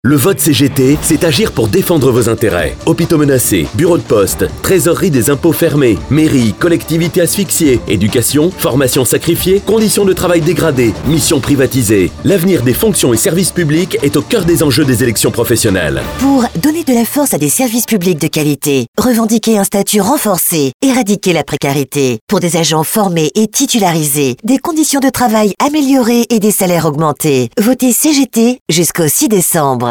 Le vote CGT, c'est agir pour défendre vos intérêts. Hôpitaux menacés, bureaux de poste, trésorerie des impôts fermés, mairies, collectivités asphyxiées, éducation, formation sacrifiée, conditions de travail dégradées, missions privatisées. L'avenir des fonctions et services publics est au cœur des enjeux des élections professionnelles. Pour donner de la force à des services publics de qualité, revendiquer un statut renforcé, éradiquer la précarité, pour des agents formés et titularisés, des conditions de travail améliorées et des salaires augmentés. Votez CGT jusqu'au 6 décembre.